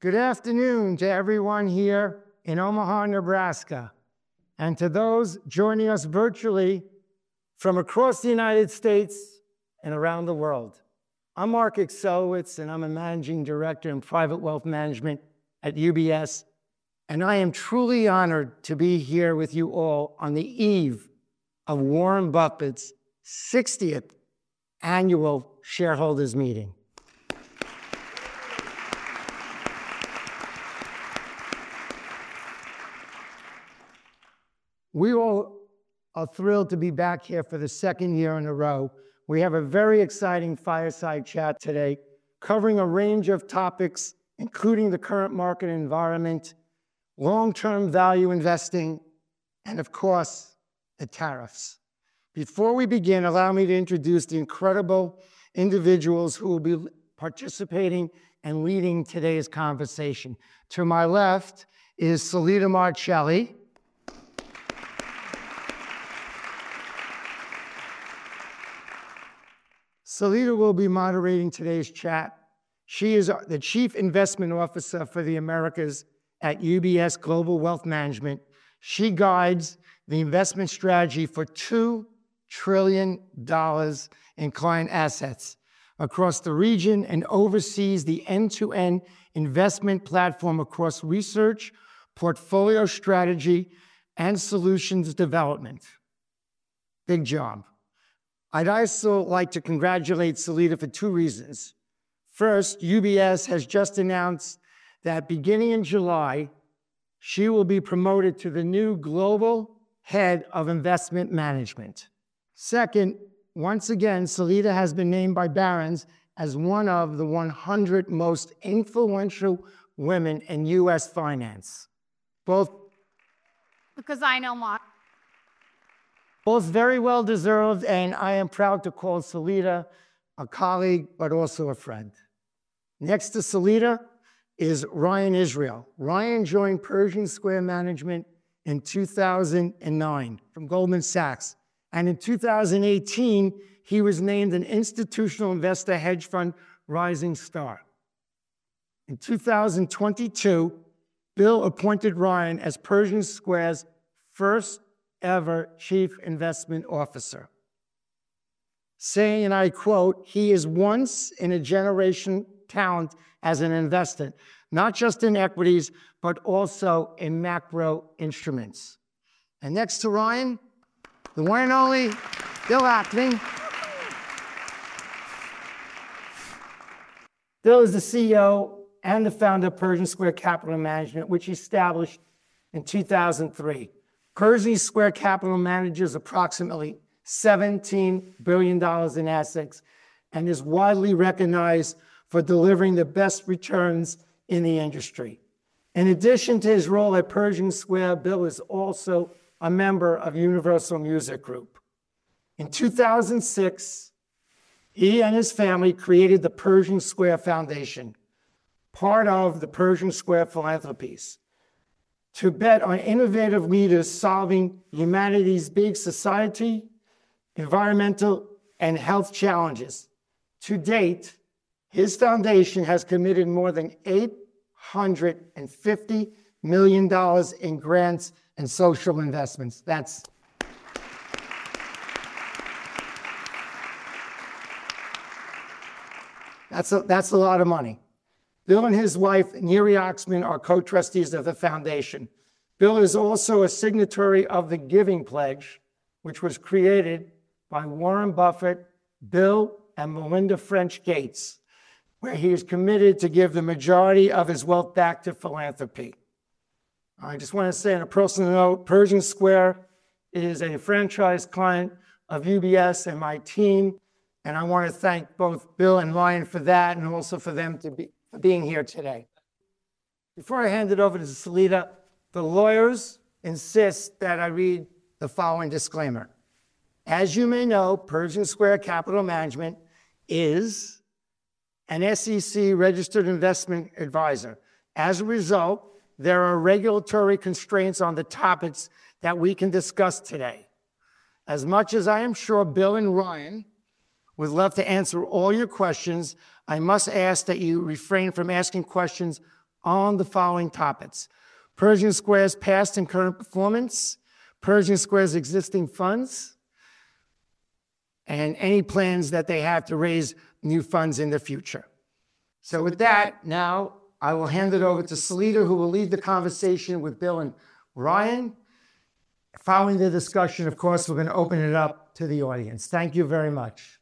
Good afternoon to everyone here in Omaha, Nebraska, and to those joining us virtually from across the United States and around the world. I'm Mark Excelowitz, and I'm a Managing Director in Private Wealth Management at UBS, and I am truly honored to be here with you all on the eve of Warren Buffett's 60th annual shareholders meeting. We all are thrilled to be back here for the second year in a row. We have a very exciting fireside chat today, covering a range of topics, including the current market environment, long-term value investing, and of course, the tariffs. Before we begin, allow me to introduce the incredible individuals who will be participating and leading today's conversation. To my left is Salita Marcelli. Salita will be moderating today's chat. She is the Chief Investment Officer for the Americas at UBS Global Wealth Management. She guides the investment strategy for $2 trillion in client assets across the region and oversees the end-to-end investment platform across research, portfolio strategy, and solutions development. Big job. I'd also like to congratulate Salita for two reasons. First, UBS has just announced that beginning in July, she will be promoted to the new Global Head of Investment Management. Second, once again, Salita has been named by Barron's as one of the 100 most influential women in U.S. finance. Both very well deserved, and I am proud to call Salita a colleague, but also a friend. Next to Salita is Ryan Israel. Ryan joined Pershing Square Management in 2009 from Goldman Sachs. And in 2018, he was named an institutional investor hedge fund rising star. In 2022, Bill appointed Ryan as Pershing Square's first ever Chief Investment Officer, saying, and I quote, "He is once in a generation talent as an investor, not just in equities, but also in macro instruments." And next to Ryan, the one and only Bill Ackman. Bill is the CEO and the founder of Pershing Square Capital Management, which he established in 2003. Pershing Square Capital manages approximately $17 billion in assets and is widely recognized for delivering the best returns in the industry. In addition to his role at Pershing Square, Bill is also a member of Universal Music Group. In 2006, he and his family created the Pershing Square Foundation, part of the Pershing Square Philanthropies, to bet on innovative leaders solving humanity's big society, environmental, and health challenges. To date, his foundation has committed more than $850 million in grants and social investments. That's a lot of money. Bill and his wife, Neri Oxman, are co-trustees of the foundation. Bill is also a signatory of the Giving Pledge, which was created by Warren Buffett, Bill, and Melinda French Gates, where he is committed to give the majority of his wealth back to philanthropy. I just want to say on a personal note, Pershing Square is a franchise client of UBS and my team, and I want to thank both Bill and Ryan for that, and also for them for being here today. Before I hand it over to Salita, the lawyers insist that I read the following disclaimer. As you may know, Pershing Square Capital Management is an SEC-registered investment advisor. As a result, there are regulatory constraints on the topics that we can discuss today. As much as I am sure Bill and Ryan would love to answer all your questions, I must ask that you refrain from asking questions on the following topics: Pershing Square's past and current performance, Pershing Square's existing funds, and any plans that they have to raise new funds in the future. So with that, now I will hand it over to Salita, who will lead the conversation with Bill and Ryan. Following the discussion, of course, we're going to open it up to the audience. Thank you very much.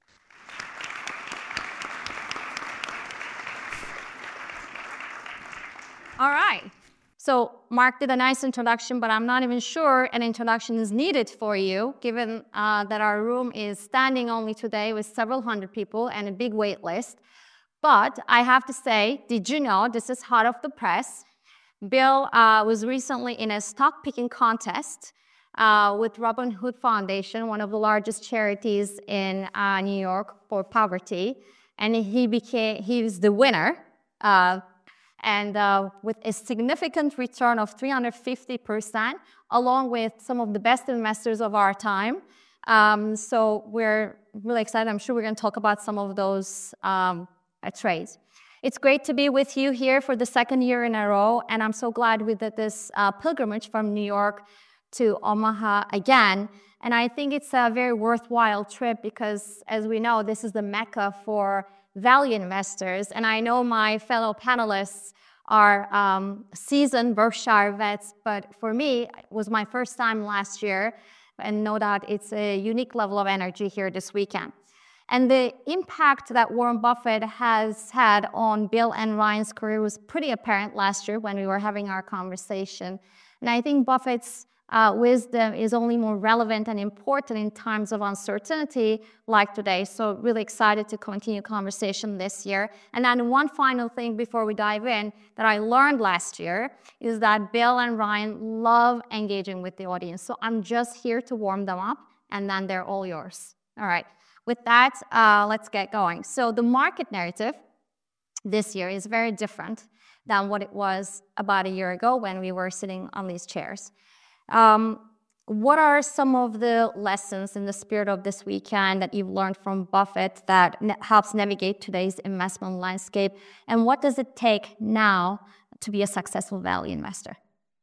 All right. So Mark did a nice introduction, but I'm not even sure an introduction is needed for you, given that our room is standing only today with several hundred people and a big wait list. But I have to say, did you know, this is hot off the press, Bill was recently in a stock picking contest with Robin Hood Foundation, one of the largest charities in New York for poverty, and he was the winner. And with a significant return of 350%, along with some of the best investors of our time. So we're really excited. I'm sure we're going to talk about some of those trades. It's great to be with you here for the second year in a row, and I'm so glad we did this pilgrimage from New York to Omaha again. And I think it's a very worthwhile trip because, as we know, this is the mecca for value investors. And I know my fellow panelists are seasoned Berkshire vets, but for me, it was my first time last year, and no doubt it's a unique level of energy here this weekend. And the impact that Warren Buffett has had on Bill and Ryan's career was pretty apparent last year when we were having our conversation. And I think Buffett's wisdom is only more relevant and important in times of uncertainty like today. So really excited to continue conversation this year. And then one final thing before we dive in that I learned last year is that Bill and Ryan love engaging with the audience. So I'm just here to warm them up, and then they're all yours. All right. With that, let's get going. So the market narrative this year is very different than what it was about a year ago when we were sitting on these chairs. What are some of the lessons in the spirit of this weekend that you've learned from Buffett that helps navigate today's investment landscape? And what does it take now to be a successful value investor?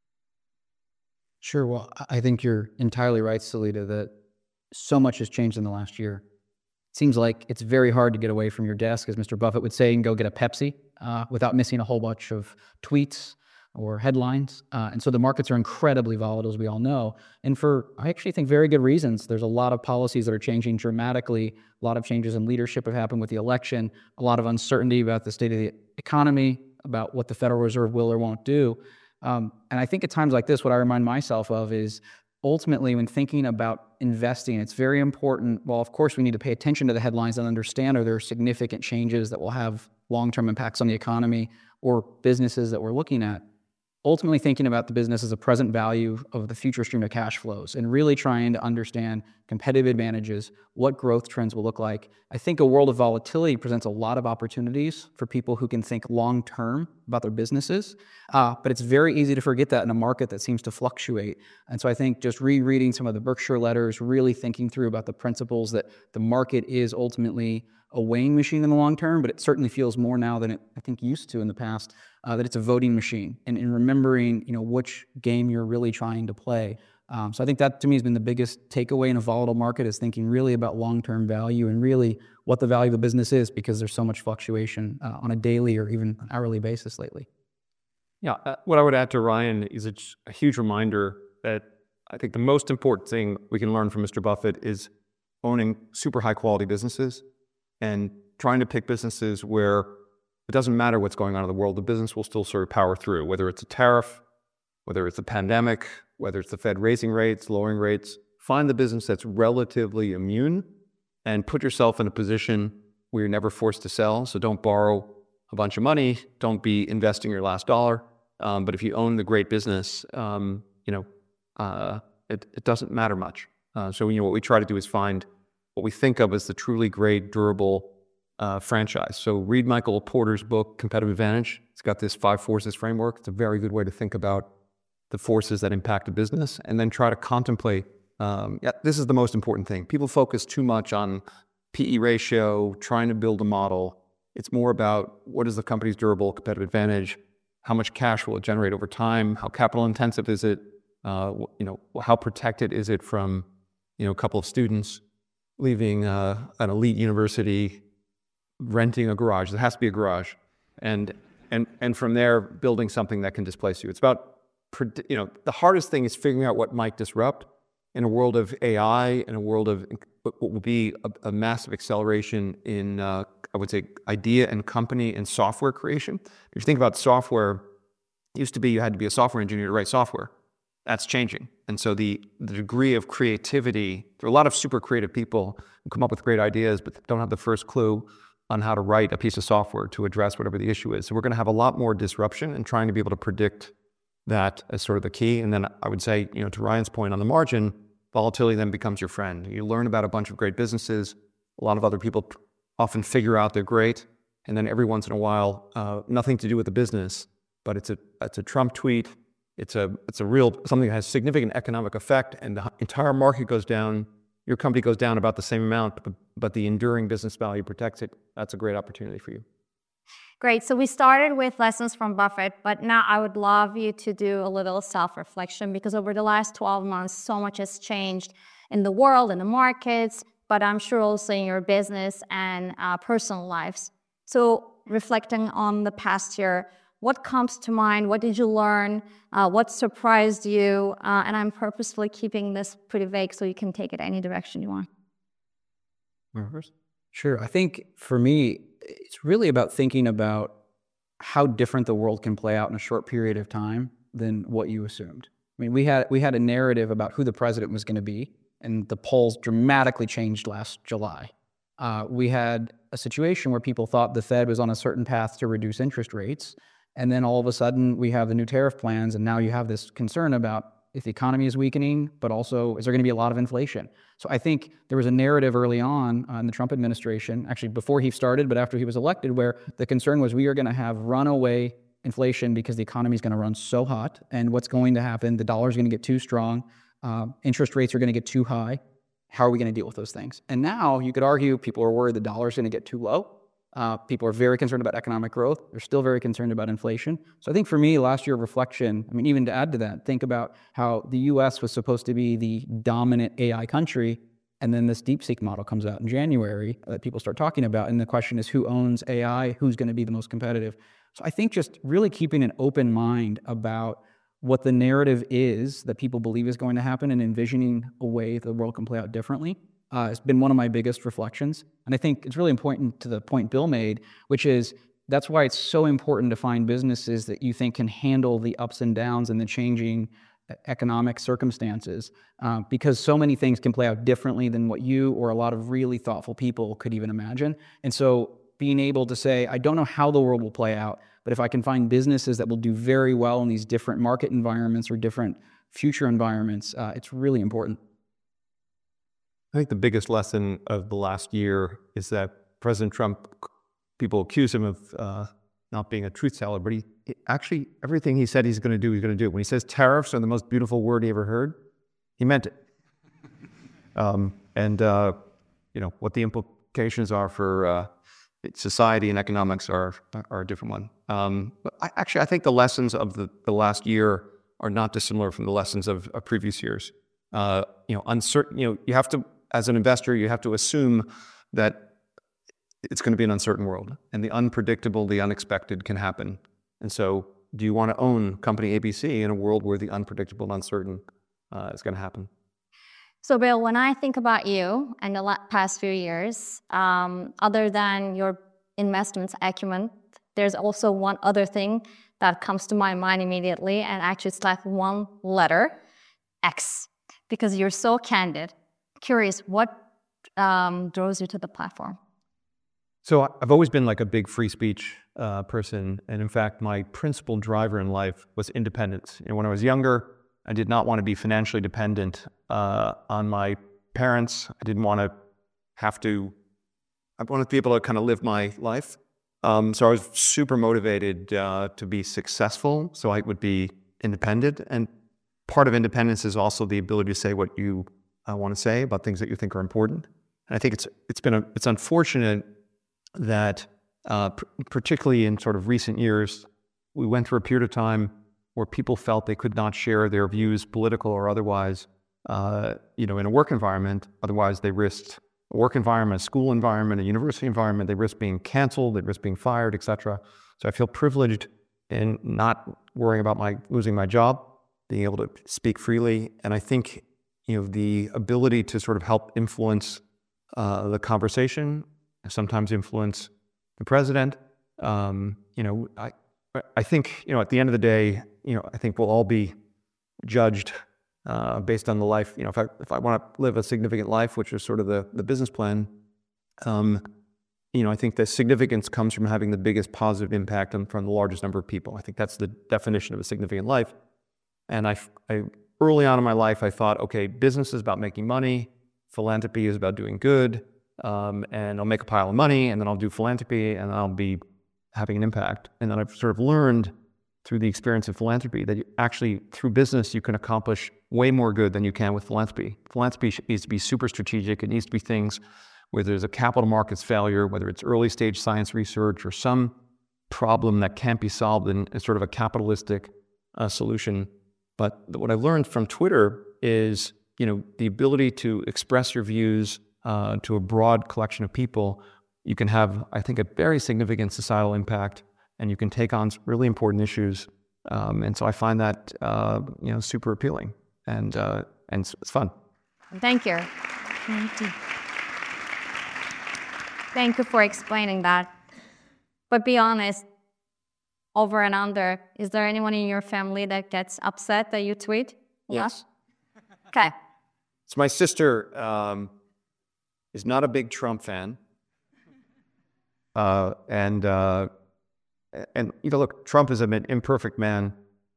Sure. Well, I think you're entirely right, Salita, that so much has changed in the last year. It seems like it's very hard to get away from your desk, as Mr. Buffett would say, and go get a Pepsi without missing a whole bunch of tweets or headlines. And so the markets are incredibly volatile, as we all know. And for, I actually think, very good reasons. There's a lot of policies that are changing dramatically. A lot of changes in leadership have happened with the election. A lot of uncertainty about the state of the economy, about what the Federal Reserve will or won't do. And I think at times like this, what I remind myself of is ultimately when thinking about investing, it's very important. Well, of course, we need to pay attention to the headlines and understand are there significant changes that will have long-term impacts on the economy or businesses that we're looking at. Ultimately thinking about the business as a present value of the future stream of cash flows and really trying to understand competitive advantages, what growth trends will look like. I think a world of volatility presents a lot of opportunities for people who can think long-term about their businesses, but it's very easy to forget that in a market that seems to fluctuate. And so I think just rereading some of the Berkshire letters, really thinking through about the principles that the market is ultimately a weighing machine in the long term, but it certainly feels more now than it, I think, used to in the past, that it's a voting machine, and in remembering, which game you're really trying to play. So I think that to me has been the biggest takeaway in a volatile market, is thinking really about long-term value and really what the value of a business is, because there's so much fluctuation on a daily or even hourly basis lately. Yeah, what I would add to Ryan is it's a huge reminder that I think the most important thing we can learn from Mr. Buffett is owning super high-quality businesses and trying to pick businesses where it doesn't matter what's going on in the world, the business will still sort of power through, whether it's a tariff, whether it's a pandemic, whether it's the Fed raising rates, lowering rates. Find the business that's relatively immune and put yourself in a position where you're never forced to sell. So don't borrow a bunch of money, don't be investing your last dollar. But if you own the great business, it doesn't matter much. So what we try to do is find what we think of as the truly great, durable franchise. So read Michael Porter's book, Competitive Advantage. It's got this 5 forces framework. It's a very good way to think about the forces that impact a business, and then try to contemplate. This is the most important thing. People focus too much on PE ratio, trying to build a model. It's more about what is the company's durable competitive advantage, how much cash will it generate over time? How capital intensive is it? How protected is it from, a couple of students leaving an elite university, renting a garage? There has to be a garage, and from there building something that can displace you. It's about, the hardest thing is figuring out what might disrupt in a world of AI, in a world of what will be a massive acceleration in, I would say, idea and company and software creation. If you think about software, it used to be you had to be a software engineer to write software. That's changing. And so the degree of creativity, there are a lot of super creative people who come up with great ideas, but don't have the first clue on how to write a piece of software to address whatever the issue is. So we're going to have a lot more disruption, and trying to be able to predict that as sort of the key. And then I would say, to Ryan's point on the margin, volatility then becomes your friend. You learn about a bunch of great businesses. A lot of other people often figure out they're great, and then every once in a while, nothing to do with the business, but it's a Trump tweet. It's a real something that has significant economic effect, and the entire market goes down. Your company goes down about the same amount, but the enduring business value protects it. That's a great opportunity for you. Great. So we started with lessons from Buffett, but now I would love you to do a little self-reflection, because over the last 12 months, so much has changed in the world, in the markets, but I'm sure also in your business and personal lives. So reflecting on the past year, what comes to mind? What did you learn? What surprised you? And I'm purposefully keeping this pretty vague so you can take it any direction you want. Sure. I think for me, it's really about thinking about how different the world can play out in a short period of time than what you assumed. I mean, we had a narrative about who the president was going to be, and the polls dramatically changed last July. We had a situation where people thought the Fed was on a certain path to reduce interest rates, and then all of a sudden we have the new tariff plans, and now you have this concern about if the economy is weakening, but also is there going to be a lot of inflation? So I think there was a narrative early on in the Trump administration, actually before he started, but after he was elected, where the concern was we are going to have runaway inflation because the economy is going to run so hot, and what's going to happen, the dollar is going to get too strong, interest rates are going to get too high. How are we going to deal with those things? And now you could argue people are worried the dollar is going to get too low. People are very concerned about economic growth. They're still very concerned about inflation. So I think for me, last year of reflection, I mean, even to add to that, think about how the US was supposed to be the dominant AI country, and then this DeepSeek model comes out in January that people start talking about, and the question is who owns AI, who's going to be the most competitive? So I think just really keeping an open mind about what the narrative is that people believe is going to happen and envisioning a way the world can play out differently has been one of my biggest reflections. And I think it's really important to the point Bill made, which is that's why it's so important to find businesses that you think can handle the ups and downs and the changing economic circumstances, because so many things can play out differently than what you or a lot of really thoughtful people could even imagine. And so being able to say, I don't know how the world will play out, but if I can find businesses that will do very well in these different market environments or different future environments, it's really important. I think the biggest lesson of the last year is that President Trump, people accuse him of not being a truth teller, but he actually, everything he said he's going to do, he's going to do. When he says tariffs are the most beautiful word he ever heard, he meant it. What the implications are for society and economics are a different one. But I think the lessons of the last year are not dissimilar from the lessons of previous years. Uncertain. You have to, as an investor, you have to assume that it's going to be an uncertain world, and the unpredictable, the unexpected can happen. And so, do you want to own company ABC in a world where the unpredictable and uncertain is going to happen? So, Bill, when I think about you and the past few years, other than your investments acumen, there's also one other thing that comes to my mind immediately, and actually it's like one letter, X, because you're so candid. Curious, what draws you to the platform? So I've always been like a big free speech person, and in fact, my principal driver in life was independence. When I was younger, I did not want to be financially dependent on my parents. I didn't want to I wanted to be able to kind of live my life. So I was super motivated to be successful, so I would be independent. And part of independence is also the ability to say what you want to say about things that you think are important. And I think it's unfortunate that particularly in sort of recent years, we went through a period of time where people felt they could not share their views, political or otherwise, in a work environment. Otherwise, they risked a work environment, a school environment, a university environment. They risked being canceled, they risked being fired, etc. So I feel privileged in not worrying about losing my job, being able to speak freely. And I think, the ability to sort of help influence the conversation, sometimes influence the president. I think, at the end of the day, I think we'll all be judged based on the life. If I want to live a significant life, which is sort of the business plan, I think the significance comes from having the biggest positive impact from the largest number of people. I think that's the definition of a significant life. And I early on in my life, I thought, okay, business is about making money, philanthropy is about doing good, and I'll make a pile of money, and then I'll do philanthropy, and I'll be having an impact. And then I've sort of learned through the experience of philanthropy that actually through business you can accomplish way more good than you can with philanthropy. Philanthropy needs to be super strategic. It needs to be things where there's a capital markets failure, whether it's early stage science research or some problem that can't be solved in sort of a capitalistic solution. But what I've learned from Twitter is, the ability to express your views to a broad collection of people. You can have, I think, a very significant societal impact, and you can take on really important issues. And so I find that, super appealing, and it's fun. Thank you. Thank you for explaining that. But be honest, over and under, is there anyone in your family that gets upset that you tweet? Yes. Okay. So my sister is not a big Trump fan. And look, Trump is an imperfect man.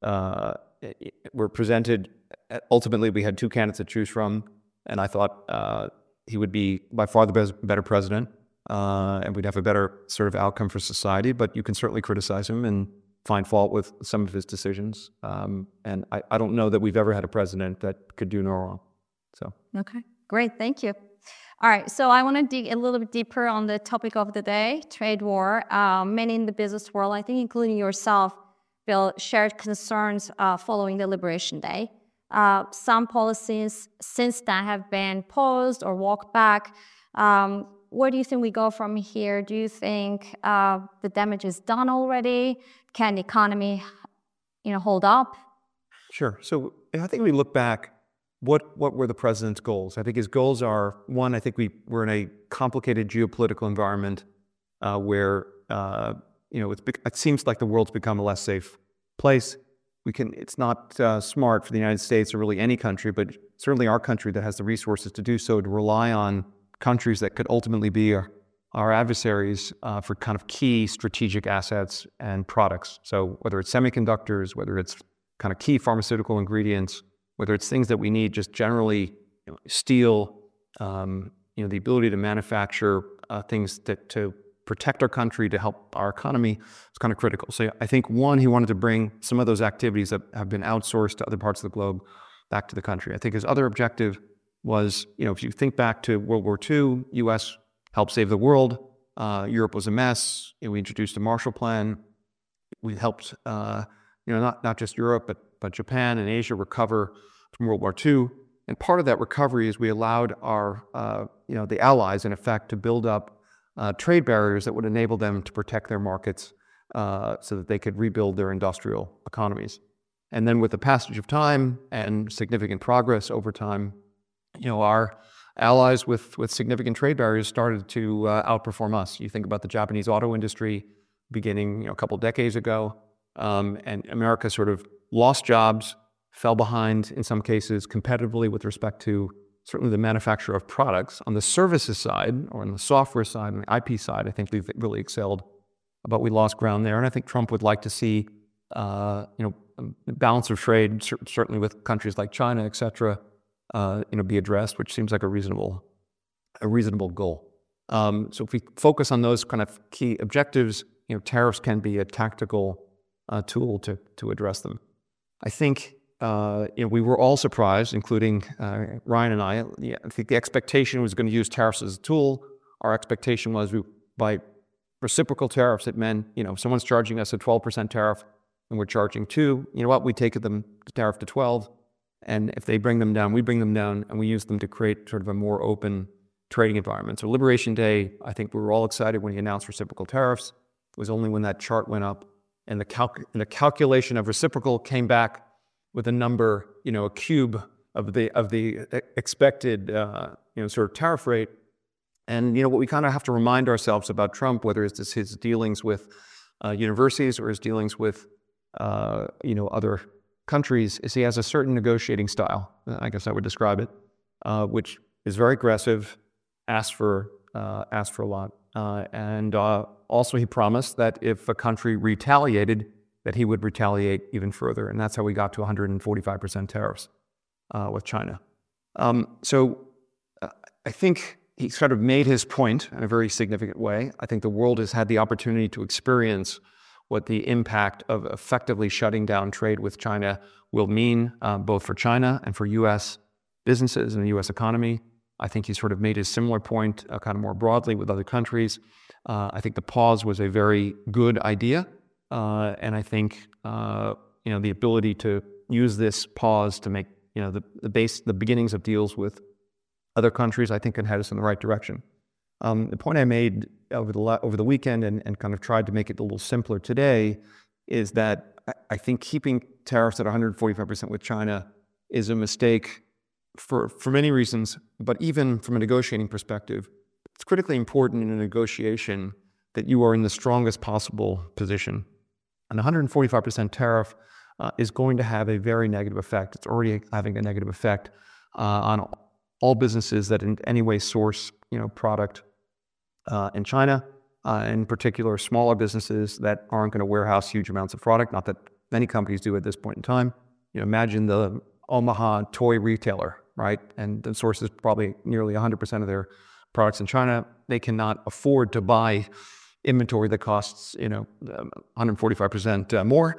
We're presented, ultimately we had two candidates to choose from, and I thought he would be by far the better president, and we'd have a better sort of outcome for society, but you can certainly criticize him and find fault with some of his decisions. And I don't know that we've ever had a president that could do no wrong. So. Okay, great, thank you. All right, so I want to dig a little bit deeper on the topic of the day, trade war. Many in the business world, I think including yourself, Bill, shared concerns following the Liberation Day. Some policies since then have been paused or walked back. Where do you think we go from here? Do you think the damage is done already? Can the economy, hold up? Sure. So I think we look back. What were the president's goals? I think his goals are, one, I think we're in a complicated geopolitical environment where it seems like the world's become a less safe place. It's not smart for the United States or really any country, but certainly our country that has the resources to do so, to rely on countries that could ultimately be our adversaries for kind of key strategic assets and products. So whether it's semiconductors, whether it's kind of key pharmaceutical ingredients, whether it's things that we need just generally, steel, the ability to manufacture things to protect our country, to help our economy, is kind of critical. So I think, one, he wanted to bring some of those activities that have been outsourced to other parts of the globe back to the country. I think his other objective was, if you think back to World War II, U.S. helped save the world. Europe was a mess. We introduced a Marshall Plan. We helped, not just Europe, but Japan and Asia recover from World War II. And part of that recovery is we allowed our, the Allies, in effect, to build up trade barriers that would enable them to protect their markets so that they could rebuild their industrial economies. And then with the passage of time and significant progress over time, our allies with significant trade barriers started to outperform us. You think about the Japanese auto industry beginning a couple decades ago, and America sort of lost jobs, fell behind in some cases competitively with respect to certainly the manufacture of products. On the services side, or on the software side, and the IP side, I think we've really excelled, but we lost ground there. And I think Trump would like to see, balance of trade, certainly with countries like China, et cetera, be addressed, which seems like a reasonable goal. So if we focus on those kind of key objectives, tariffs can be a tactical tool to address them. I think we were all surprised, including Ryan and I. I think the expectation was going to use tariffs as a tool. Our expectation was by reciprocal tariffs, it meant, if someone's charging us a 12% tariff and we're charging 2, you know what, we take them the tariff to 12. And if they bring them down, we bring them down, and we use them to create sort of a more open trading environment. So Liberation Day, I think we were all excited when he announced reciprocal tariffs. It was only when that chart went up and the calculation of reciprocal came back with a number, a cube of the expected, sort of tariff rate. And, what we kind of have to remind ourselves about Trump, whether it's his dealings with universities or his dealings with, other countries, is he has a certain negotiating style, I guess I would describe it, which is very aggressive, asks for a lot. And also he promised that if a country retaliated, that he would retaliate even further. And that's how we got to 145% tariffs with China. So I think he sort of made his point in a very significant way. I think the world has had the opportunity to experience what the impact of effectively shutting down trade with China will mean, both for China and for U.S. businesses and the U.S. economy. I think he sort of made a similar point kind of more broadly with other countries. I think the pause was a very good idea. And I think, the ability to use this pause to make, the beginnings of deals with other countries, I think can head us in the right direction. The point I made over the weekend and kind of tried to make it a little simpler today is that I think keeping tariffs at 145% with China is a mistake for many reasons, but even from a negotiating perspective, it's critically important in a negotiation that you are in the strongest possible position. An 145% tariff is going to have a very negative effect. It's already having a negative effect on all businesses that in any way source, product in China, in particular smaller businesses that aren't going to warehouse huge amounts of product, not that many companies do at this point in time. Imagine the Omaha toy retailer, right? And the sources probably nearly 100% of their products in China. They cannot afford to buy inventory that costs, 145% more,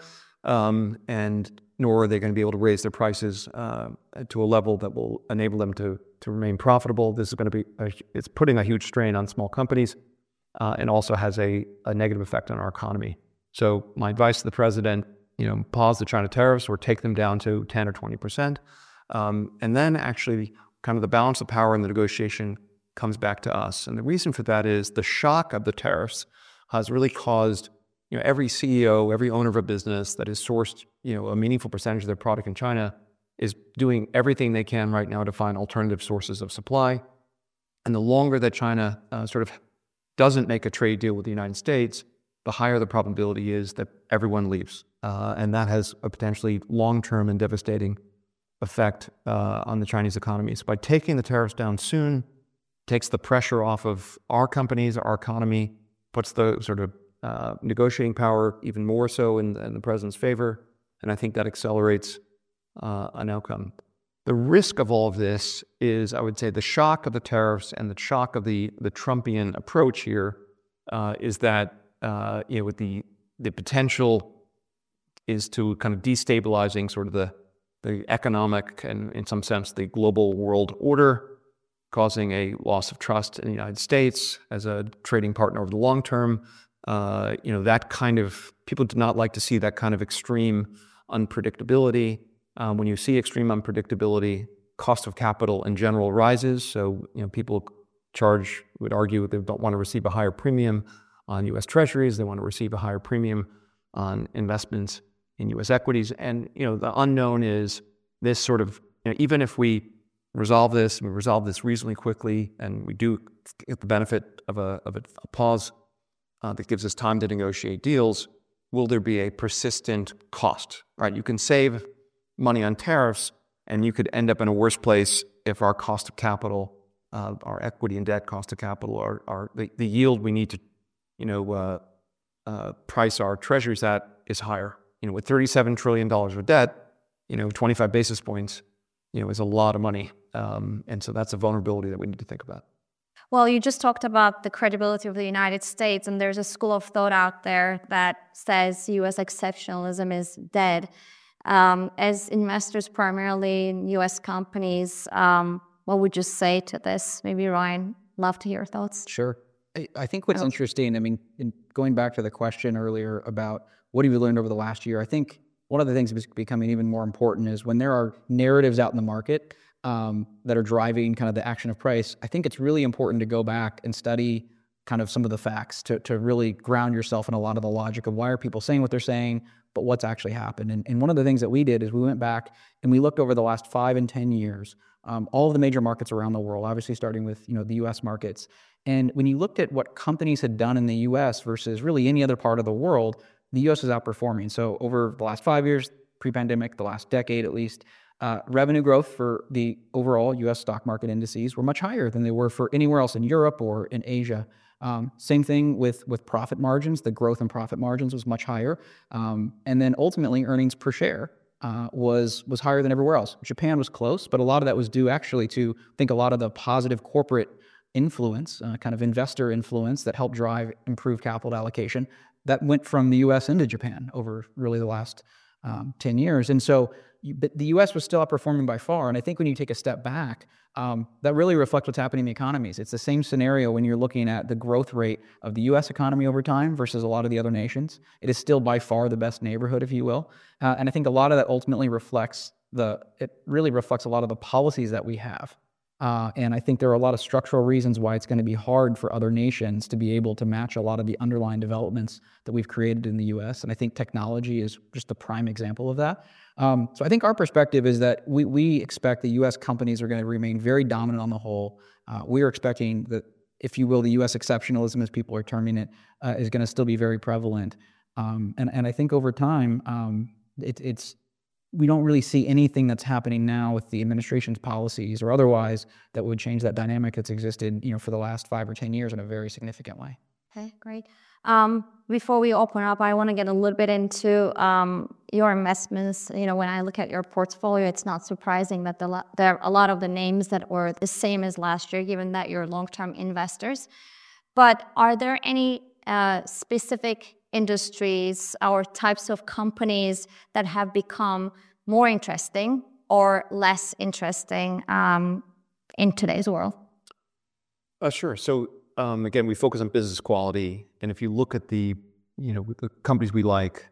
and nor are they going to be able to raise their prices to a level that will enable them to remain profitable. This is going to be, it's putting a huge strain on small companies and also has a negative effect on our economy. So my advice to the president, pause the China tariffs or take them down to 10 or 20%. And then actually kind of the balance of power in the negotiation comes back to us. And the reason for that is the shock of the tariffs has really caused, every CEO, every owner of a business that has sourced, a meaningful percentage of their product in China is doing everything they can right now to find alternative sources of supply. And the longer that China sort of doesn't make a trade deal with the United States, the higher the probability is that everyone leaves. And that has a potentially long-term and devastating effect on the Chinese economy. So by taking the tariffs down soon, takes the pressure off of our companies, our economy, puts the sort of negotiating power even more so in the president's favor. And I think that accelerates an outcome. The risk of all of this is, I would say, the shock of the tariffs and the shock of the Trumpian approach here is that, with the potential is to kind of destabilizing sort of the economic and, in some sense, the global world order, causing a loss of trust in the United States as a trading partner over the long term. That kind of, people do not like to see that kind of extreme unpredictability. When you see extreme unpredictability, cost of capital in general rises. So, people would argue they don't want to receive a higher premium on U.S. Treasuries. They want to receive a higher premium on investments in U.S. equities. And, the unknown is this sort of, even if we resolve this reasonably quickly, and we do get the benefit of a pause that gives us time to negotiate deals, will there be a persistent cost, right? You can save money on tariffs, and you could end up in a worse place if our cost of capital, our equity and debt cost of capital, are the yield we need to, price our treasuries at is higher. With $37 trillion of debt, 25 basis points, is a lot of money. And so that's a vulnerability that we need to think about. Well, you just talked about the credibility of the United States, and there's a school of thought out there that says U.S. exceptionalism is dead. As investors primarily in U.S. companies, what would you say to this? Maybe Ryan, love to hear your thoughts. Sure. I think what's interesting, in going back to the question earlier about what have you learned over the last year? I think one of the things that's becoming even more important is when there are narratives out in the market that are driving kind of the action of price, I think it's really important to go back and study kind of some of the facts to really ground yourself in a lot of the logic of why are people saying what they're saying, but what's actually happened. And one of the things that we did is we went back and we looked over the last 5 and 10 years, all of the major markets around the world, obviously starting with the U.S. markets. And when you looked at what companies had done in the U.S. versus really any other part of the world, the U.S. is outperforming. So over the last 5 years, pre-pandemic, the last decade at least, revenue growth for the overall U.S. stock market indices were much higher than they were for anywhere else in Europe or in Asia. Same thing with profit margins. The growth in profit margins was much higher. And then ultimately earnings per share was higher than everywhere else. Japan was close, but a lot of that was due actually to, I think, a lot of the positive corporate influence, kind of investor influence that helped drive improved capital allocation that went from the U.S. into Japan over really the last 10 years. And so but the U.S. was still outperforming by far. And I think when you take a step back, that really reflects what's happening in the economies. It's the same scenario when you're looking at the growth rate of the U.S. economy over time versus a lot of the other nations. It is still by far the best neighborhood, if you will. And I think a lot of that ultimately reflects it really reflects a lot of the policies that we have. And I think there are a lot of structural reasons why it's going to be hard for other nations to be able to match a lot of the underlying developments that we've created in the U.S. And I think technology is just a prime example of that. So I think our perspective is that we expect the U.S. companies are going to remain very dominant on the whole. We are expecting that, if you will, the U.S. exceptionalism, as people are terming it, is going to still be very prevalent. And I think over time, we don't really see anything that's happening now with the administration's policies or otherwise that would change that dynamic that's existed, for the last 5 or 10 years in a very significant way. Okay, great. Before we open up, I want to get a little bit into your investments. When I look at your portfolio, it's not surprising that there are a lot of the names that were the same as last year, given that you're long-term investors. But are there any specific industries or types of companies that have become more interesting or less interesting in today's world? Sure. So again, we focus on business quality, and if you look at the companies we like,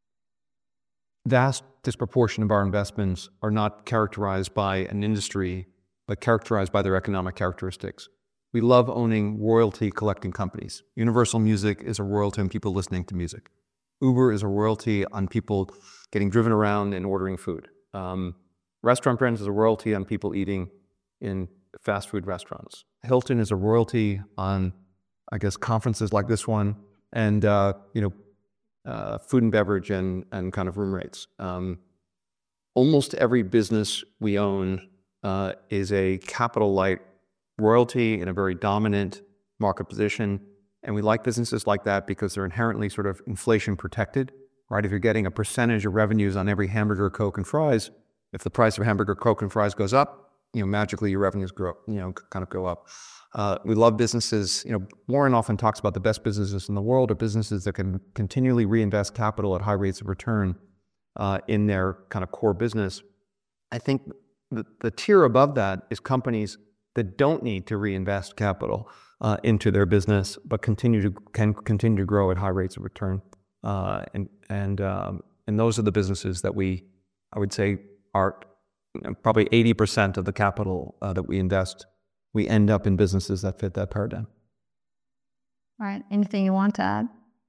vast disproportion of our investments are not characterized by an industry, but characterized by their economic characteristics. We love owning royalty collecting companies. Universal Music is a royalty on people listening to music. Uber is a royalty on people getting driven around and ordering food. Restaurant Brands is a royalty on people eating in fast food restaurants. Hilton is a royalty on, I guess, conferences like this one, and food and beverage and kind of room rates. Almost every business we own is a capital light royalty in a very dominant market position. And we like businesses like that because they're inherently sort of inflation protected, right? If you're getting a percentage of revenues on every hamburger, Coke, and fries, if the price of hamburger, Coke, and fries goes up, magically your revenues grow, kind of go up. We love businesses, Warren often talks about the best businesses in the world are businesses that can continually reinvest capital at high rates of return in their kind of core business. I think the tier above that is companies that don't need to reinvest capital into their business, but can continue to grow at high rates of return. And those are the businesses that I would say, are probably 80% of the capital that we invest. We end up in businesses that fit that paradigm. All right. Anything you want to add?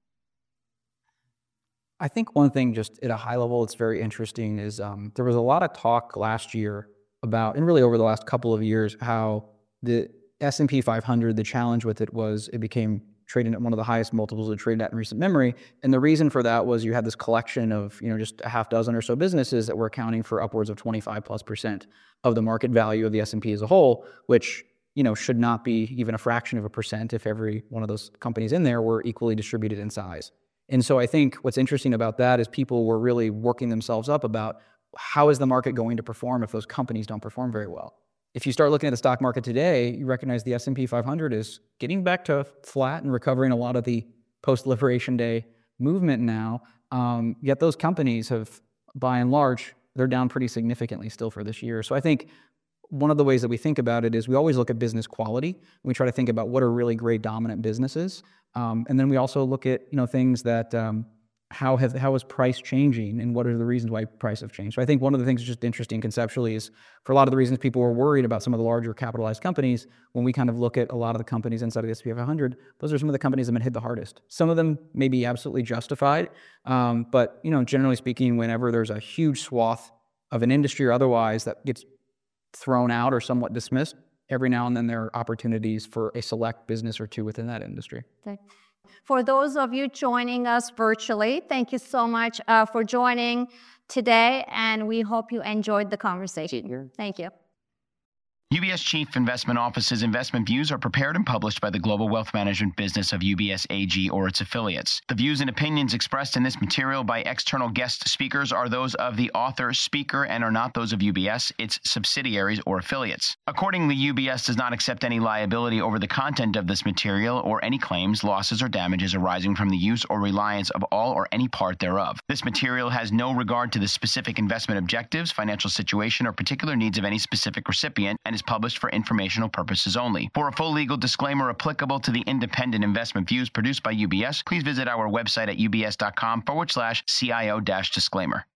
I think one thing just at a high level it's very interesting is there was a lot of talk last year about, and really over the last couple of years, how the S&P 500, the challenge with it was it became trading at one of the highest multiples it traded at in recent memory. And the reason for that was you had this collection of, just a half dozen or so businesses that were accounting for upwards of 25+% of the market value of the S&P as a whole, which, should not be even a fraction of a percent if every one of those companies in there were equally distributed in size. And so I think what's interesting about that is people were really working themselves up about how is the market going to perform if those companies don't perform very well. If you start looking at the stock market today, you recognize the S&P 500 is getting back to flat and recovering a lot of the post-Liberation Day movement now. Yet those companies have, by and large, they're down pretty significantly still for this year. So I think one of the ways that we think about it is we always look at business quality. And we try to think about what are really great dominant businesses. And then we also look at, things that how is price changing and what are the reasons why price have changed. So I think one of the things that's just interesting conceptually is for a lot of the reasons people were worried about some of the larger capitalized companies, when we kind of look at a lot of the companies inside of the S&P 500, those are some of the companies that have been hit the hardest. Some of them may be absolutely justified, but generally speaking, whenever there's a huge swath of an industry or otherwise that gets thrown out or somewhat dismissed, every now and then there are opportunities for a select business or two within that industry. Okay. For those of you joining us virtually, thank you so much for joining today, and we hope you enjoyed the conversation. Thank you. UBS Chief Investment Office's investment views are prepared and published by the global wealth management business of UBS AG or its affiliates. The views and opinions expressed in this material by external guest speakers are those of the author, speaker, and are not those of UBS, its subsidiaries, or affiliates. Accordingly, UBS does not accept any liability over the content of this material or any claims, losses, or damages arising from the use or reliance of all or any part thereof. This material has no regard to the specific investment objectives, financial situation, or particular needs of any specific recipient and is published for informational purposes only. For a full legal disclaimer applicable to the independent investment views produced by UBS, please visit our website at ubs.com/CIO-disclaimer.